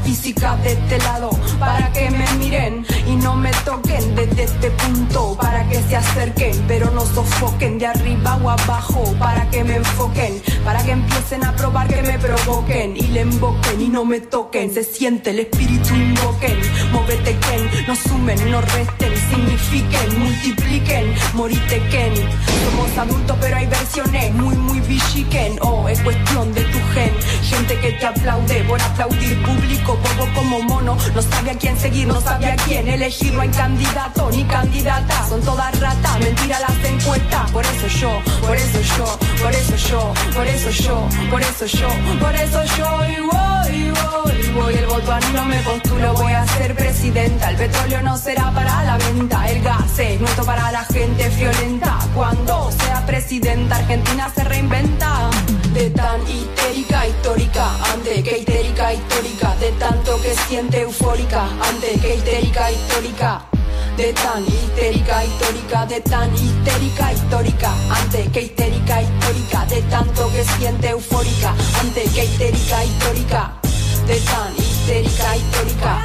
física de este lado, para que me miren y no me toquen desde este punto, para que se acerquen pero no sofoquen de arriba o abajo, para que me enfoquen, para que empiecen a probar, que me provoquen y le invoquen y no me toquen, se siente el espíritu, invoquen, móvete Ken, no sumen, no resten, signifiquen, multipliquen, moritequen, somos adultos pero hay versiones muy bichiquen, oh, es cuestión de tu gen, gente que te aplaude por aplaudir, público bobo como mono, no sabe a quién seguir, no sabe a quién elegir, no hay candidato ni candidata, son todas ratas, mentira las encuestas, por eso yo, por eso yo, por eso yo, por eso yo, por eso yo, por eso yo, y voy, el voto a mí no me postulo, voy a ser presidenta, el petróleo no será para la venta, el gas es nuestro para la gente friolenta, cuando sea presidenta Argentina se reinventa, de tan histérica histórica, ande que histérica histórica, de tanto que siente eufórica, ande que histérica histórica, de tan histérica histórica, de tan histérica histórica, ante que histérica histórica, de tanto que siente eufórica, ante que histérica histórica, de tan histérica histórica.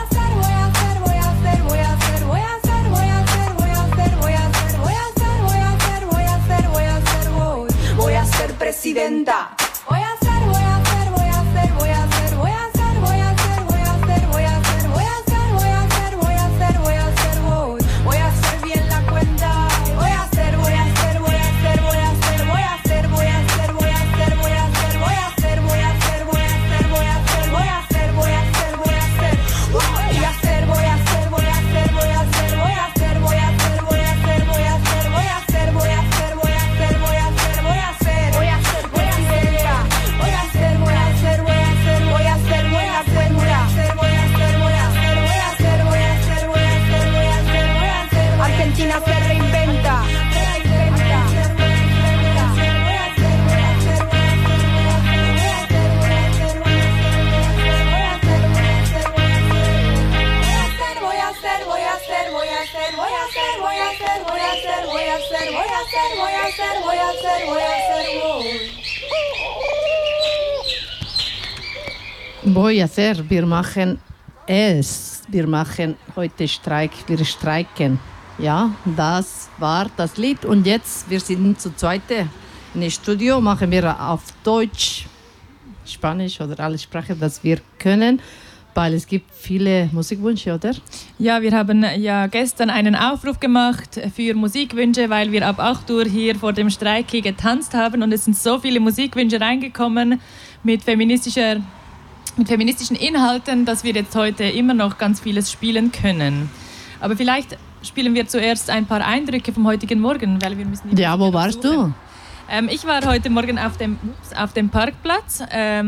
Voy a ser presidenta. Voy a hacer, wir machen es. Wir machen heute Streik, wir streiken. Ja, das war das Lied. Und jetzt, wir sind zu zweit im Studio, machen wir auf Deutsch, Spanisch oder alle Sprachen, das wir können. Weil es gibt viele Musikwünsche, oder? Ja, wir haben ja gestern einen Aufruf gemacht für Musikwünsche, weil wir ab 8 Uhr hier vor dem Streik hier getanzt haben und es sind so viele Musikwünsche reingekommen mit feministischen Inhalten, dass wir jetzt heute immer noch ganz vieles spielen können. Aber vielleicht spielen wir zuerst ein paar Eindrücke vom heutigen Morgen, weil wir müssen... Ja, wo warst du? Ich war heute Morgen auf dem Parkplatz.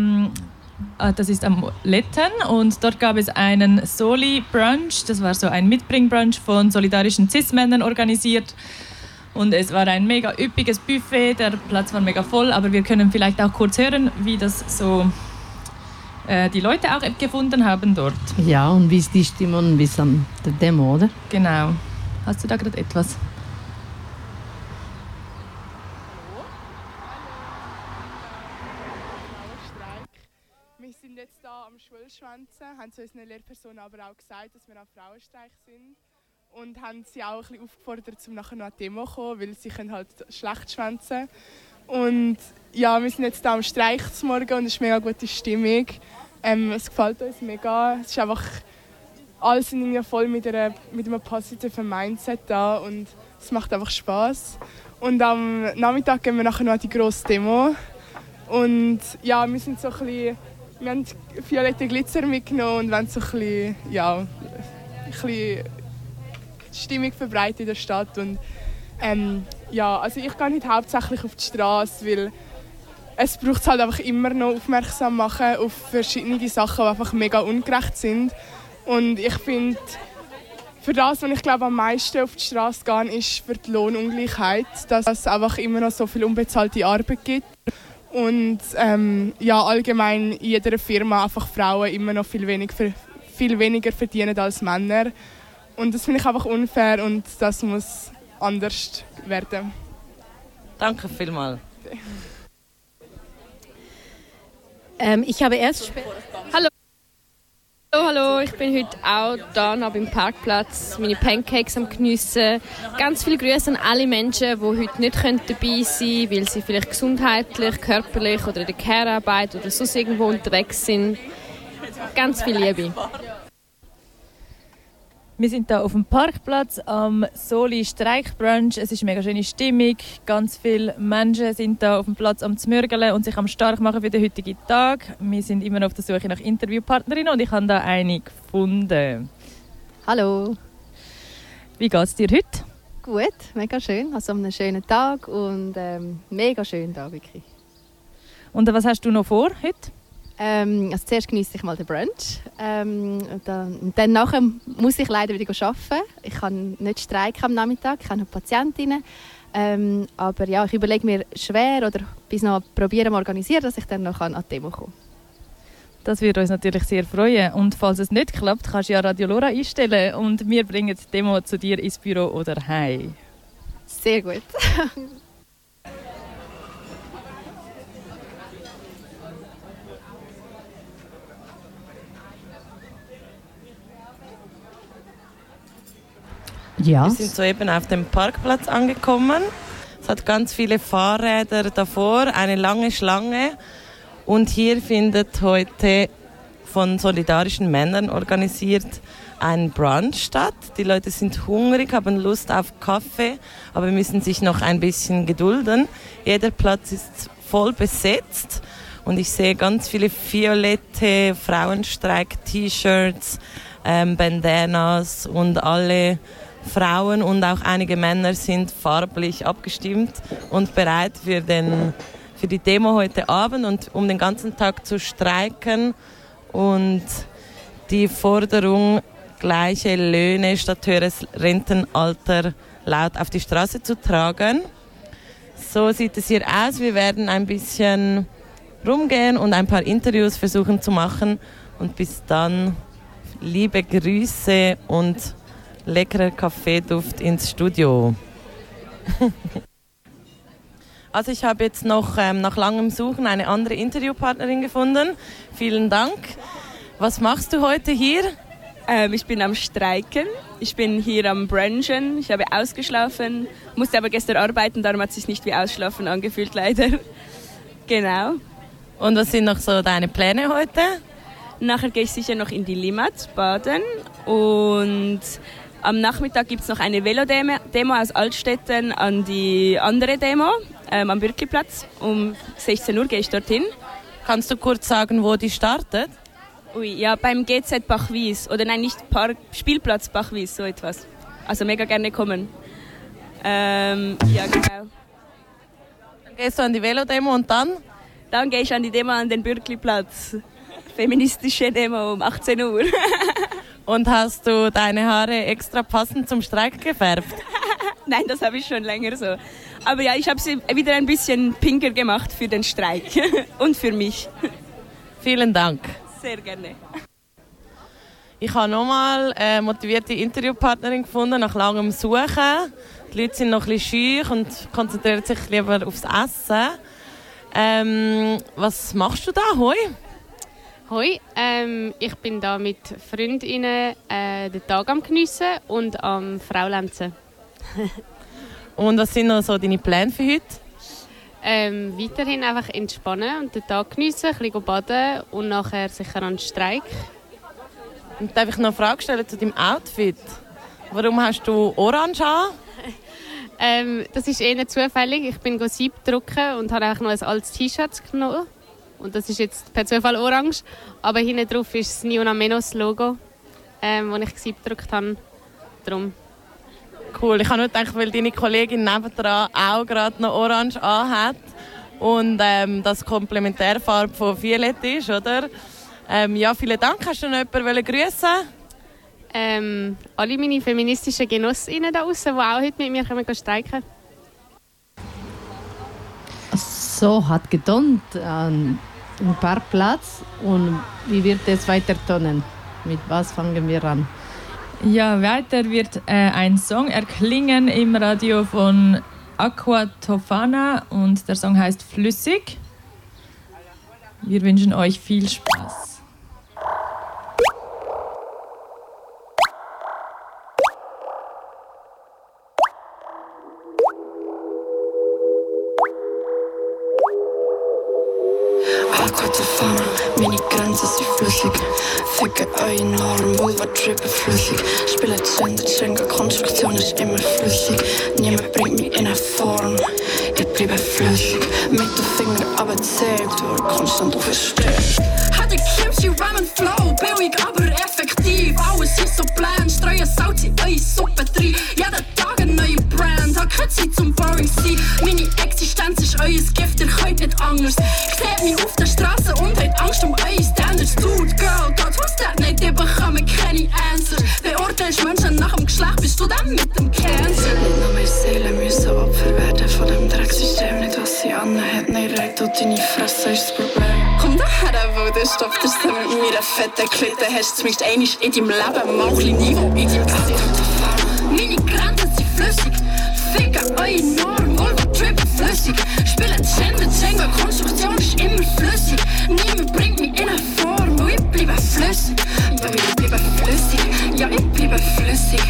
Das ist am Letten und dort gab es einen Soli-Brunch. Das war so ein Mitbring-Brunch von solidarischen Cis-Männern organisiert. Und es war ein mega üppiges Buffet, der Platz war mega voll, aber wir können vielleicht auch kurz hören, wie das so die Leute auch gefunden haben dort. Ja, und wie ist die Stimmung bis an der Demo, oder? Genau. Hast du da gerade etwas? Wir sind jetzt hier am Schwullschwänzen, haben zu unseren Lehrpersonen aber auch gesagt, dass wir am Frauenstreik sind. Und haben sie auch ein bisschen aufgefordert, um nachher noch an die Demo zu kommen, weil sie können halt schlecht schwänzen. Und ja, wir sind jetzt hier am Streik zum Morgen und es ist eine mega gute Stimmung. Es gefällt uns mega. Es ist einfach, alle sind irgendwie voll mit einem positiven Mindset da und es macht einfach Spass. Und am Nachmittag gehen wir nachher noch an die grosse Demo. Und ja, wir sind so ein bisschen, wir haben violette Glitzer mitgenommen und wollen so ein bisschen, ja, die Stimmung verbreiten in der Stadt. Und ja, also ich gehe nicht hauptsächlich auf die Straße, weil es braucht halt einfach immer noch aufmerksam machen auf verschiedene Sachen, die einfach mega ungerecht sind. Und ich finde, für das, was ich glaube am meisten auf die Straße gehe, ist für die Lohnungleichheit, dass es einfach immer noch so viel unbezahlte Arbeit gibt. Und ja, allgemein in jeder Firma einfach Frauen immer noch viel weniger verdienen als Männer. Und das finde ich einfach unfair und das muss anders werden. Danke vielmals. Ich habe erst... Hallo, Hallo, ich bin heute auch da noch beim Parkplatz, meine Pancakes am Geniessen. Ganz viele Grüße an alle Menschen, die heute nicht dabei sein können, weil sie vielleicht gesundheitlich, körperlich oder in der Care-Arbeit oder sonst irgendwo unterwegs sind. Ganz viel Liebe. Wir sind hier auf dem Parkplatz am Soli Streikbrunch. Es ist eine mega schöne Stimmung. Ganz viele Menschen sind hier auf dem Platz am Zmürgeln und sich am stark machen für den heutigen Tag. Wir sind immer noch auf der Suche nach Interviewpartnerinnen und ich habe da eine gefunden. Hallo. Wie geht es dir heute? Gut, mega schön. Also einen schönen Tag und mega schön da wirklich. Und was hast du noch vor heute? Also zuerst genieße ich mal den Brunch. Dann nachher muss ich leider wieder arbeiten. Ich kann nicht streiken am Nachmittag, ich habe noch Patientinnen. Aber ja, ich überlege mir schwer oder bis noch probieren organisieren, dass ich dann noch an die Demo kommen kann. Das würde uns natürlich sehr freuen. Und falls es nicht klappt, kannst du ja Radio Lora einstellen und wir bringen die Demo zu dir ins Büro oder heim. Sehr gut. Ja. Wir sind soeben auf dem Parkplatz angekommen. Es hat ganz viele Fahrräder davor, eine lange Schlange. Und hier findet heute von solidarischen Männern organisiert ein Brunch statt. Die Leute sind hungrig, haben Lust auf Kaffee, aber müssen sich noch ein bisschen gedulden. Jeder Platz ist voll besetzt. Und ich sehe ganz viele violette Frauenstreik-T-Shirts, Bandanas und alle Frauen und auch einige Männer sind farblich abgestimmt und bereit für die Demo heute Abend und um den ganzen Tag zu streiken und die Forderung gleiche Löhne statt höheres Rentenalter laut auf die Straße zu tragen. So sieht es hier aus. Wir werden ein bisschen rumgehen und ein paar Interviews versuchen zu machen und bis dann liebe Grüße und leckerer Kaffeeduft ins Studio. Also ich habe jetzt noch nach langem Suchen eine andere Interviewpartnerin gefunden. Vielen Dank. Was machst du heute hier? Ich bin am Streiken. Ich bin hier am Brunchen. Ich habe ausgeschlafen, musste aber gestern arbeiten, darum hat es sich nicht wie Ausschlafen angefühlt, leider. Genau. Und was sind noch so deine Pläne heute? Nachher gehe ich sicher noch in die Limmat baden und am Nachmittag gibt es noch eine Velodemo aus Altstetten an die andere Demo am Bürkliplatz. Um 16 Uhr gehe ich dorthin. Kannst du kurz sagen, wo die startet? Ui, ja, beim GZ Bachwies. Oder nein, nicht Spielplatz Bachwies, so etwas. Also mega gerne kommen. Ja, genau. Dann gehst du an die Velodemo und dann? Dann gehe ich an die Demo an den Bürkliplatz. Feministische Demo um 18 Uhr. Und hast du deine Haare extra passend zum Streik gefärbt? Nein, das habe ich schon länger so. Aber ja, ich habe sie wieder ein bisschen pinker gemacht für den Streik und für mich. Vielen Dank. Sehr gerne. Ich habe nochmal eine motivierte Interviewpartnerin gefunden, nach langem Suchen. Die Leute sind noch ein bisschen scheu und konzentrieren sich lieber aufs Essen. Was machst du da, Hoi? Hoi, ich bin da mit Freundinnen den Tag am Geniessen und am Fraulenzen. Und was sind noch so deine Pläne für heute? Weiterhin einfach entspannen und den Tag geniessen, ein bisschen baden und nachher sicher an den Streik. Und darf ich noch eine Frage stellen zu deinem Outfit? Warum hast du orange an? Das ist eher zufällig. Ich bin Sieb drucken und habe auch noch ein altes T-Shirt genommen. Und das ist jetzt per Zufall orange. Aber hinten drauf ist das Niona Menos Logo, das ich Sieb gedruckt habe. Darum. Cool. Ich habe nur gedacht, weil deine Kollegin nebendran auch gerade noch orange anhat und das Komplementärfarbe von Violett ist, oder? Ja, vielen Dank. Hast du noch jemanden grüßen? Alle meine feministischen Genossinnen da draussen, die auch heute mit mir streiken können. So hat getonnt am Parkplatz. Und wie wird es weiter tonen? Mit was fangen wir an? Ja, weiter wird ein Song erklingen im Radio von Aqua Tofana und der Song heißt Flüssig. Wir wünschen euch viel Spaß. flüssig. Ficken eure Norm, Vulva trippen flüssig. Spielen Gender, Gender, Konstruktion ist immer flüssig. Niemand bringt mich in eine Form, ich bleibe flüssig. Mit den Fingern abgezählt, durch konstant aufgestellt. Hat die Kimchi Ramen Flow, billig aber effektiv. Alles ist so bland, streuen Salz in eure Suppe rein. Jeden Tag eine neue Brand, hab keine Zeit zum boring sein. Meine Existenz ist euer Gift, ihr könnt nicht anders. Seht mich auf der Straße und habt Angst um eure Standards. Dude, Girl, God, who's that? Nicht, ihr bekommt keine Answers. Beurteilst Menschen nach dem Geschlecht, bist du dann mit dem Cancer? Nicht nur meine Seele müssen Opfer werden von dem Drecksystem. Nicht, was sie anhat, nein, reit und deine Fresse ist das Problem. Komm daher, wo du stopft es mit meiner fetten Klitte. Hast du zumindest einmal in deinem Leben mal ein bisschen Niveau in deinem Gesicht. Meine Grenzen sind flüssig. Ficken eure Norm, Vulva trippen flüssig. Spielen Gender, Gender, Konstruktion ist immer flüssig. Niemand bringt mich in eine Form, und ich bleibe flüssig. Ja, ich bleibe flüssig. Ja, ich bleibe flüssig.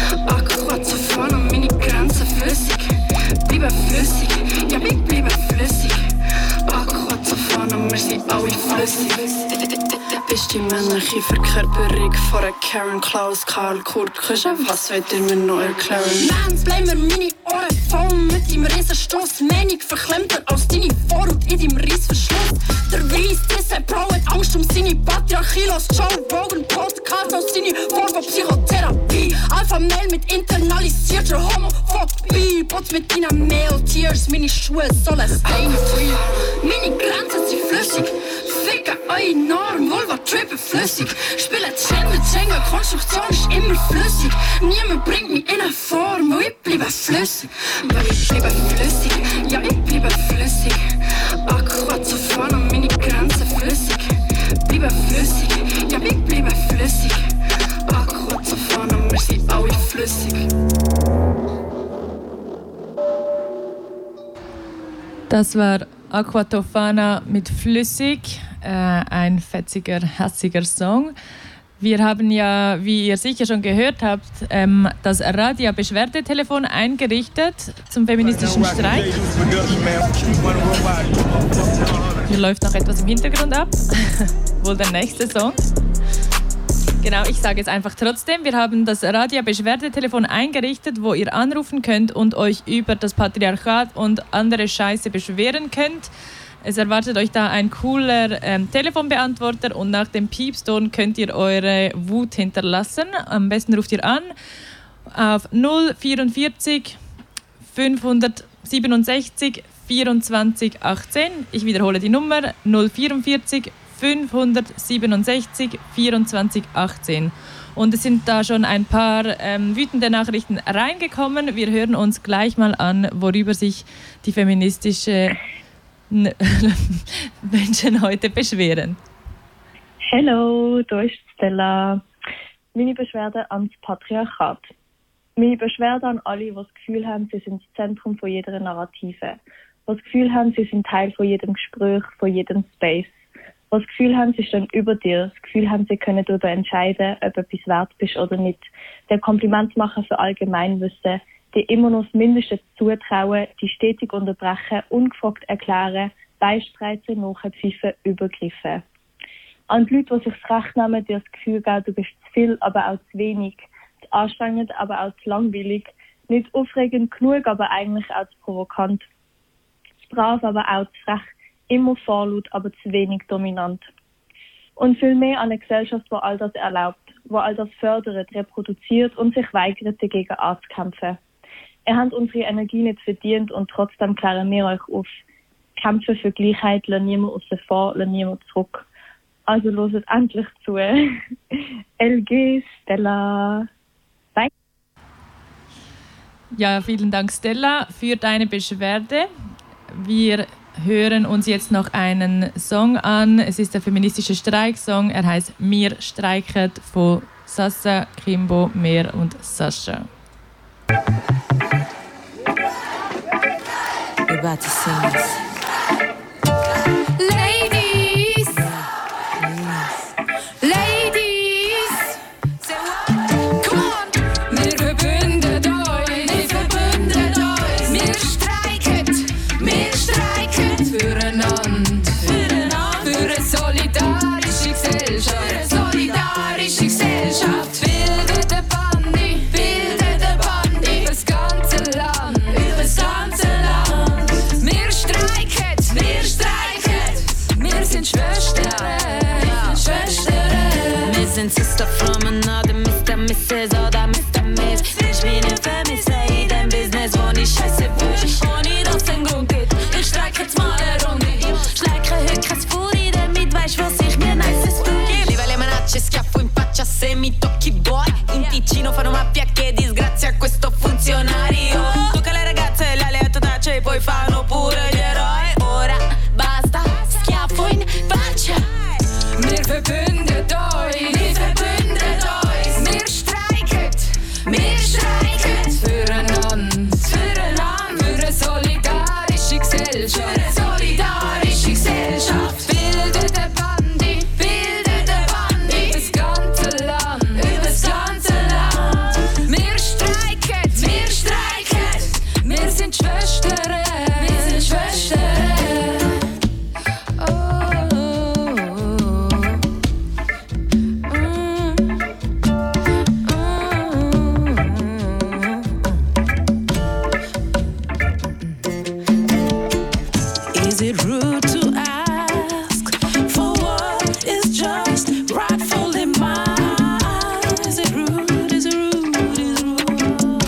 Aquazofan und meine Grenzen flüssig. Bleibe flüssig. Ja, ich bleibe flüssig. Aquazofan und wir sind alle flüssig. Bist die männliche Verkörperung von einer Karen Klaus, Karl Kurt Kuschen? Was wollt ihr mir noch erklären? Mans, bleib mir meine Ohren voll mit deinem Riesenstoss. Meinung verklemmter als deine Vorhaut in deinem Reissverschluss. Der Weiss, dieser Pro hat Angst um seine Patriarchie. Los Joe Rogan Podcast aus seine Form von Psychotherapie. Alpha-Mail mit internalisierter Homophobie. Bots mit deinen Male-Tears, meine Schuhe sollen stain-free. Meine Grenzen sind flüssig. Ficken eure Norm, Vulva trippen flüssig. Spielen Gender, Gender, Konstruktion ist immer flüssig. Niemand bringt mich in eine Form, und ich bleibe flüssig. Ja, ich bleibe flüssig. Ja, ich bleibe flüssig. Aquazofan und meine Grenzen flüssig. Bleibe flüssig. Ja, ich bleibe flüssig. Aquazofan und wir sind alle flüssig. Das war Aquatofana mit Flüssig, ein fetziger, hässiger Song. Wir haben ja, wie ihr sicher schon gehört habt, das Radio-Beschwerdetelefon eingerichtet zum feministischen Streik. Hier läuft noch etwas im Hintergrund ab, wohl der nächste Song. Genau, ich sage jetzt einfach trotzdem, wir haben das Radio-Beschwerdetelefon eingerichtet, wo ihr anrufen könnt und euch über das Patriarchat und andere Scheiße beschweren könnt. Es erwartet euch da ein cooler Telefonbeantworter und nach dem Piepston könnt ihr eure Wut hinterlassen. Am besten ruft ihr an auf 044 567 24 18. Ich wiederhole die Nummer 044 567 24 18. Und es sind da schon ein paar wütende Nachrichten reingekommen. Wir hören uns gleich mal an, worüber sich die feministische Menschen heute beschweren. Hallo, da ist Stella. Meine Beschwerde ans Patriarchat. Meine Beschwerde an alle, die das Gefühl haben, sie sind das Zentrum von jeder Narrative. Die das Gefühl haben, sie sind Teil von jedem Gespräch, von jedem Space. Die das Gefühl haben, sie stehen über dir. Das Gefühl haben, sie können darüber entscheiden, ob du etwas wert bist oder nicht. Der Kompliment machen für Allgemeinwissen. Die immer noch das Mindeste zutrauen, die stetig unterbrechen, ungefragt erklären, Beispreiten, nachpfeifen, übergriffen. An die Leute, die sich das Recht nehmen, dir das Gefühl geben, du bist zu viel, aber auch zu wenig, zu anstrengend, aber auch zu langweilig, nicht aufregend genug, aber eigentlich auch zu provokant, zu brav, aber auch zu frech, immer vorlaut, aber zu wenig dominant. Und viel mehr an eine Gesellschaft, die all das erlaubt, die all das fördert, reproduziert und sich weigert, dagegen anzukämpfen. Ihr habt unsere Energie nicht verdient und trotzdem klären wir euch auf. Kämpfen für Gleichheit, lassen niemand außen vor, lassen niemand zurück. Also hört endlich zu. LG, Stella. Bye. Ja, vielen Dank, Stella, für deine Beschwerde. Wir hören uns jetzt noch einen Song an. Es ist der feministische Streiksong. Er heißt «Wir streiken» von Sasa, Kimbo, Mer und Sascha. We're about to sing this. Ladies, Ladies, say what? Come on! Wir verbünden uns, wir streiken füreinander, für eine solidarische Gesellschaft. sind Sister from another Mr. Mrs. oder Mr. Miss. Ich bin ein Vermisser in dem Business, wo ich scheiße wünsche. Ohne dass ein Grund gibt, ich streik jetzt mal eine Runde. Schleike heute kein Furi, damit weisst, was ich mir nices wünsch. Viva le manacce, schiaffo in faccia se mi tocchi boy. In Ticino fanno mappia che disgrazia a questo funzionario. Tocca alle ragazze, l'aleato tace e poi fanno pure gli eroi. Ora basta, schiaffo in faccia. Wir verbündet euch, wir verbündet euch. Wir streiken füreinander, füreinander. Für eine solidarische Gesellschaft, für eine solidarische Gesellschaft. Bildet eine Bande, übers ganze Land, übers ganze Land. Wir streiken, wir sind Schwestern, wir sind Schwestern. Is it rude to ask for what is just rightfully mine? Is it rude? Is it rude? Is it rude?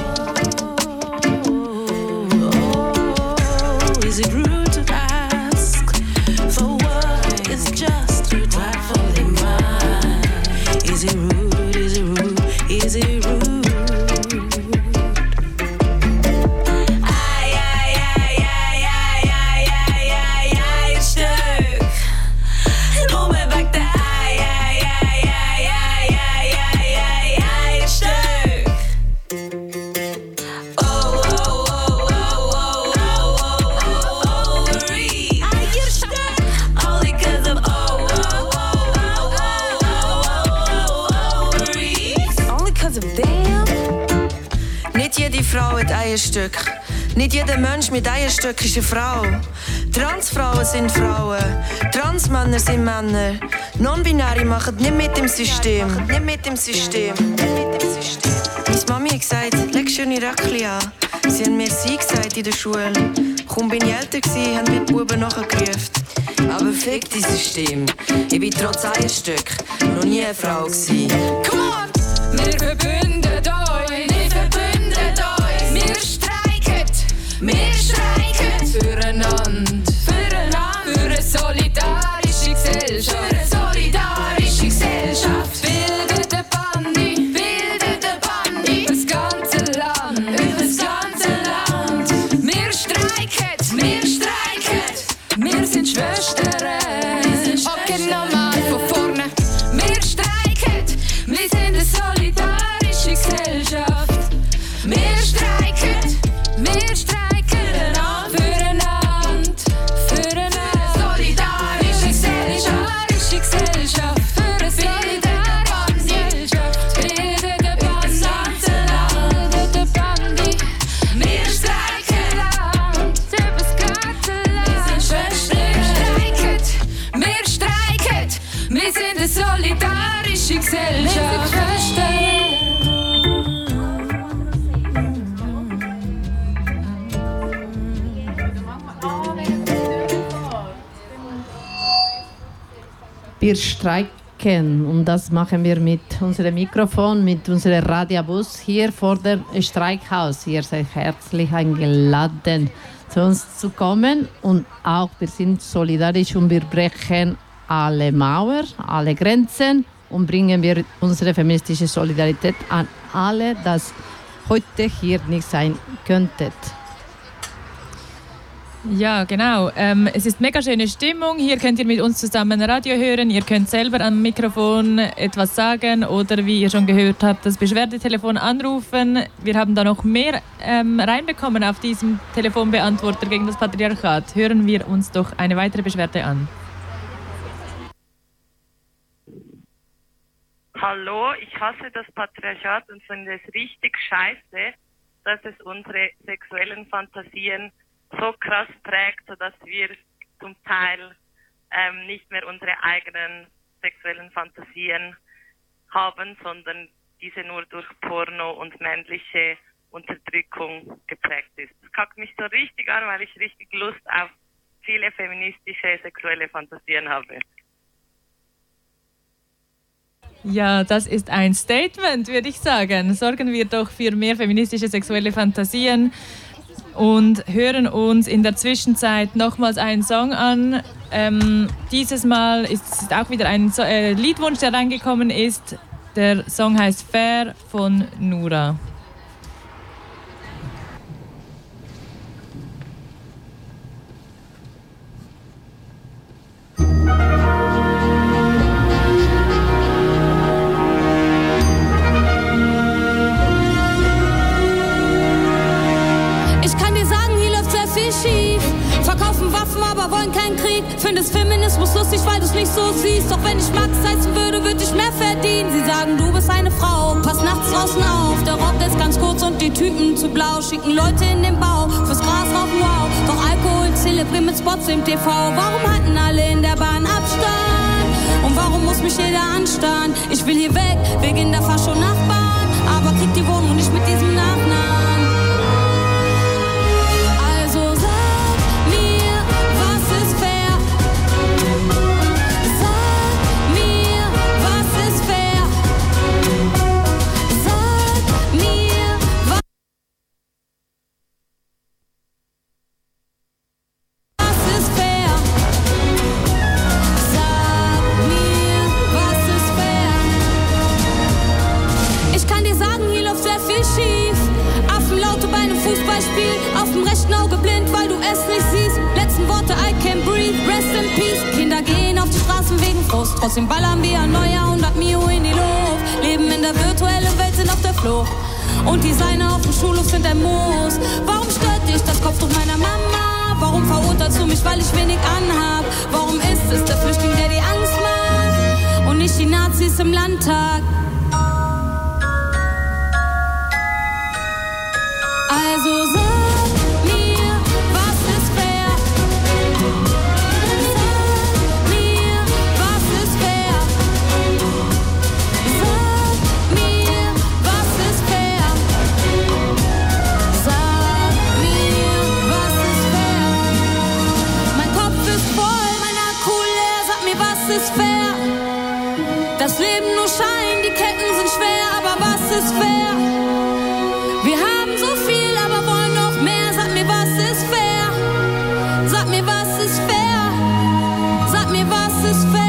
Oh, is it rude to ask for what is just rightfully mine? Is it rude? Is it rude? Is it rude? Frau hat Eierstück. Nicht jeder Mensch mit Eierstück ist eine Frau. Transfrauen sind Frauen, Transmänner sind Männer. Non-Binäre machen nicht mit dem System. Nicht mit dem System. Meine Mami hat gesagt, leg schöne Röckchen an. Sie haben mir sie gesagt in der Schule. Kaum bin ich älter gewesen, haben mir die Buben nachgerufen. Aber fick dieses System. Ich bin trotz Eierstück noch nie eine Frau gewesen. Come on! Wir verbündet euch, wir verbündet euch. Wir streiken füreinander, für eine solidarische Gesellschaft, für eine solidarische Gesellschaft. Bildet eine Bande, übers ganze Land, übers ganze Land. Wir streiken, wir sind Schwestern. Okay, nochmal von vorne. Wir streiken, wir sind eine solidarische Gesellschaft. Wir streiken füreinander, für eine solidarische Gesellschaft, für eine solidarische Gesellschaft. Bildet eine Bande, wir streiken übers ganze Land. Wir sind Schwestern. Wir streiken, wir sind eine solidarische Gesellschaft. Wir streiken und das machen wir mit unserem Mikrofon, mit unserem Radiobus hier vor dem Streikhaus. Ihr seid herzlich eingeladen, zu uns zu kommen und auch wir sind solidarisch und wir brechen alle Mauern, alle Grenzen und bringen wir unsere feministische Solidarität an alle, das heute hier nicht sein könntet. Ja, genau. Es ist mega schöne Stimmung. Hier könnt ihr mit uns zusammen Radio hören. Ihr könnt selber am Mikrofon etwas sagen oder wie ihr schon gehört habt, das Beschwerdetelefon anrufen. Wir haben da noch mehr reinbekommen auf diesem Telefonbeantworter gegen das Patriarchat. Hören wir uns doch eine weitere Beschwerde an. Hallo, ich hasse das Patriarchat und finde es richtig scheiße, dass es unsere sexuellen Fantasien so krass prägt, sodass wir zum Teil nicht mehr unsere eigenen sexuellen Fantasien haben, sondern diese nur durch Porno und männliche Unterdrückung geprägt ist. Das kackt mich so richtig an, weil ich richtig Lust auf viele feministische sexuelle Fantasien habe. Ja, das ist ein Statement, würde ich sagen. Sorgen wir doch für mehr feministische sexuelle Fantasien und hören uns in der Zwischenzeit nochmals einen Song an. Dieses Mal ist es auch wieder ein Liedwunsch, der reingekommen ist. Der Song heißt Fair von Nura. Aber wollen keinen Krieg. Findest Feminismus lustig, weil du's nicht so siehst. Doch wenn ich Max heißen würde, würde ich mehr verdienen. Sie sagen, du bist eine Frau, pass nachts draußen auf. Der Rock ist ganz kurz und die Typen zu blau. Schicken Leute in den Bau, fürs Gras rauchen, wow. Doch Alkohol zelebrieren mit Spots im TV. Warum hatten alle in der Bahn Abstand? Und warum muss mich jeder anstarren? Ich will hier weg, wegen der Fascho-Nachbarn. Aber krieg die Wohnung nicht mit diesem Nachnamen. Auf dem rechten Auge blind, weil du es nicht siehst. Letzten Worte, I can't breathe, rest in peace. Kinder gehen auf die Straßen wegen Frust. Trotzdem ballern wir ein neuer 100 Mio in die Luft. Leben in der virtuellen Welt, sind auf der Flucht. Und die Seine auf dem Schulhof sind ein Moos. Warum stört dich das Kopftuch meiner Mama? Warum verurteilst du mich, weil ich wenig anhab? Warum ist es der Flüchtling, der die Angst macht? Und nicht die Nazis im Landtag? Also sag mir, was ist fair? Sag mir, was ist fair? Sag mir, was ist fair? Sag mir, was ist fair? Mein Kopf ist voll, mein Akku leer. Sag mir, was ist fair? Das Leben nur Schein, die Ketten sind schwer, aber was ist fair? Wir haben so viel. Sag mir, was ist fair? Sag mir, was ist fair?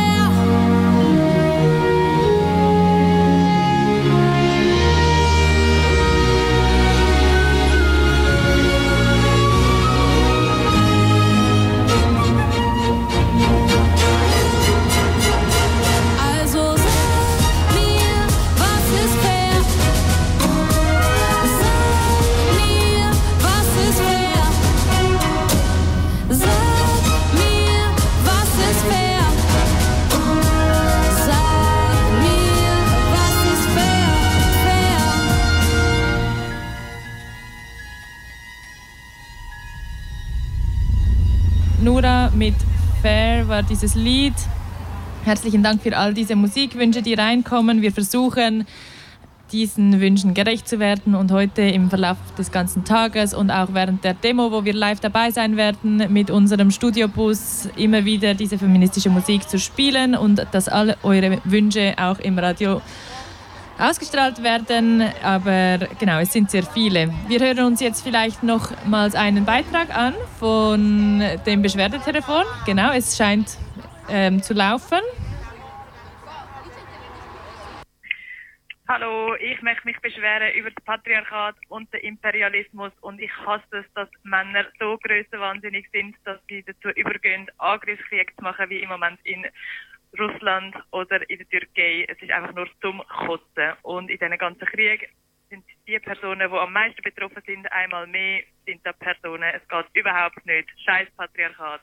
Also sag mir, was ist fair? Sag mir, was ist fair? Sag mir, was ist fair? Sag mir, was ist fair? Nura mit Fair war dieses Lied. Herzlichen Dank für all diese Musikwünsche, die reinkommen. Wir versuchen, diesen Wünschen gerecht zu werden und heute im Verlauf des ganzen Tages und auch während der Demo, wo wir live dabei sein werden, mit unserem Studiobus immer wieder diese feministische Musik zu spielen und dass alle eure Wünsche auch im Radio ausgestrahlt werden. Aber genau, es sind sehr viele. Wir hören uns jetzt vielleicht nochmals einen Beitrag an von dem Beschwerdetelefon. Genau, es scheint zu laufen. Hallo, ich möchte mich beschweren über das Patriarchat und den Imperialismus und ich hasse es, dass Männer so grössenwahnsinnig sind, dass sie dazu übergehen, Angriffskrieg zu machen, wie im Moment in Russland oder in der Türkei. Es ist einfach nur zum Kotzen. Und in diesen ganzen Kriegen sind die Personen, die am meisten betroffen sind, einmal mehr, sind da Personen. Es geht überhaupt nicht. Scheiß Patriarchat.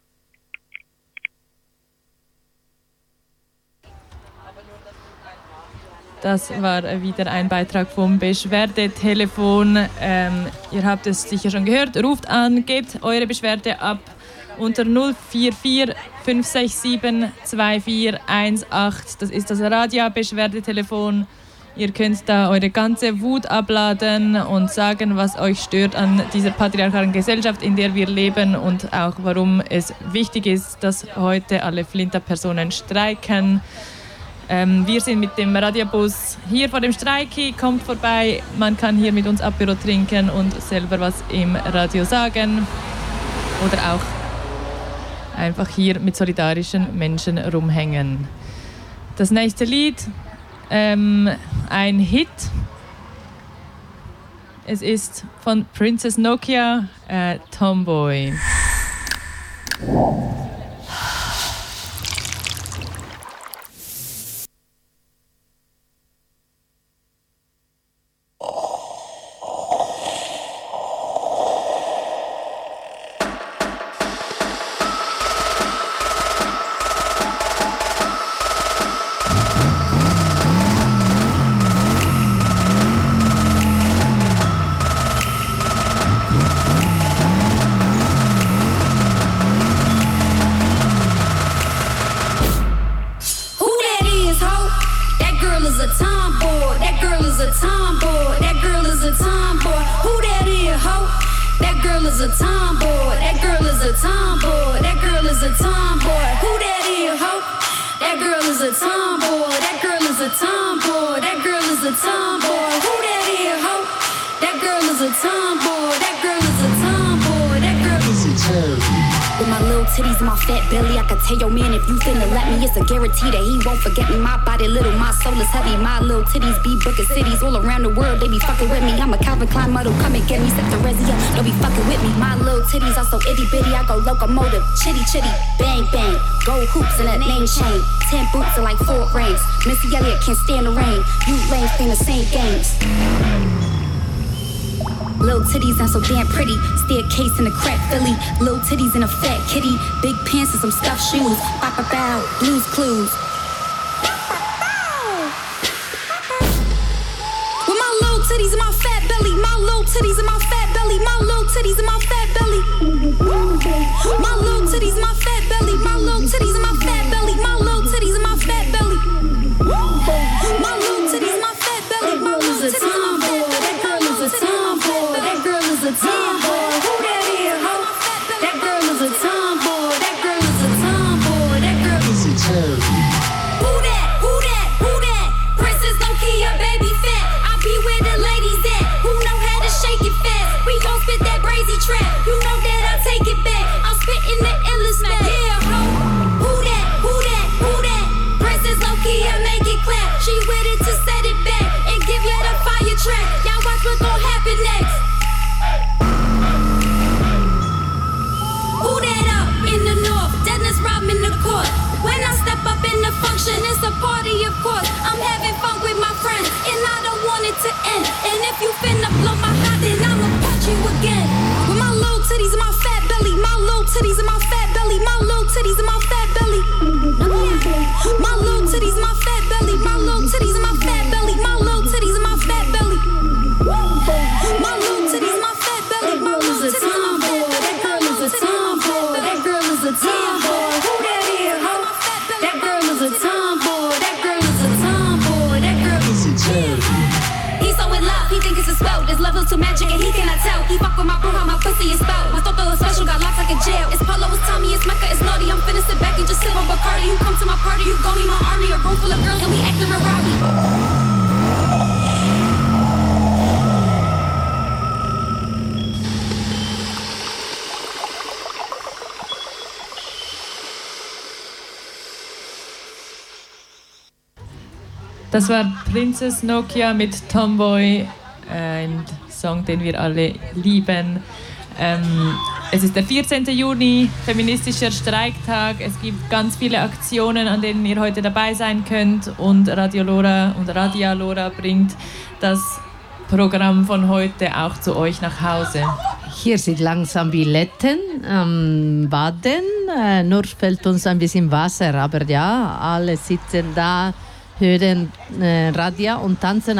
Das war wieder ein Beitrag vom Beschwerdetelefon. Ihr habt es sicher schon gehört. Ruft an, gebt eure Beschwerde ab unter 044 567 2418. Das ist das Radio-Beschwerdetelefon. Ihr könnt da eure ganze Wut abladen und sagen, was euch stört an dieser patriarchalen Gesellschaft, in der wir leben und auch warum es wichtig ist, dass heute alle Flinter-Personen streiken. Wir sind mit dem Radiobus hier vor dem Streiki, kommt vorbei, man kann hier mit uns Apero trinken und selber was im Radio sagen oder auch einfach hier mit solidarischen Menschen rumhängen. Das nächste Lied, ein Hit. Es ist von Princess Nokia, Tomboy. That he won't forget me. My body little, my soul is heavy. My little titties be booking cities all around the world. They be fucking with me. I'm a Calvin Klein model. Come and get me. Set the Rezia. Don't be fucking with me. My little titties are so itty bitty. I go locomotive. Chitty chitty. Bang bang. Gold hoops in a name chain. 10 boots and like 4 rings. Missy Elliott can't stand the rain. You lames playing the same games. Little titties and so damn pretty. Staircase in a crack Philly. Little titties in a fat kitty. Big pants and some stuffed shoes. Bop a bow. Blues Clues. With my little titties and my fat belly. My little titties and my fat belly. My little titties and my fat belly. My little titties and my fat belly. My little titties and my fat belly. My little titties and my fat belly. My little titties and my fat belly. My little titties and my fat belly. That girl is a tomboy. That girl is a tomboy. Who that is, ho? That girl is a tomboy. That girl is a tomboy. That girl is a tomboy. Who that? Who that? Who that? Princess Nokia, baby fat. I be where the ladies at. Who know how to shake it fast? We gon' spit that brazy trap. You know that I take it back. I'm spitting the illest smack. Yeah, ho. Who that? Who that? Who that? Princess Nokia, make it clap. She with it to set it back and give you the fire track. Y'all watch what gon' happen next. Who that up in the north? Dennis Rodman the court. When I step up in the function, it's a party, of course. I'm having fun with my friends, and I don't want it to end. And if you finna blow my hot, then I'ma punch you again. With my little titties and my fat belly, my little titties and my fat belly, my little titties and my fat belly. My little titties and my fat belly, my little titties and my fat belly, my little titties and my fat belly. My little titties and my fat belly, my little titties and my fat belly. That girl is a tomboy. That girl is a tomboy. Who that is, ho? That girl is a tomboy. That girl is a tomboy. That girl is a tomboy. He's so in love, he think it's a spell. This level's too magic and he cannot tell. He fuck with my bro, how my pussy is spelled. My thought is special, got locked like a jail. It's Polo, it's Tommy, it's Mecca, it's naughty. I'm finna sit back and just sip on Bacardi. You come to my party, you gon' be my army. A room full of girls and we acting real rowdy. Das war Princess Nokia mit Tomboy, ein Song, den wir alle lieben. Es ist der 14. Juni, feministischer Streiktag. Es gibt ganz viele Aktionen, an denen ihr heute dabei sein könnt. Und Radio Lora und Radia Lora bringt das Programm von heute auch zu euch nach Hause. Hier sind langsam Billetten Baden. Nur fällt uns ein bisschen Wasser, aber ja, alle sitzen da, hören Radio und tanzen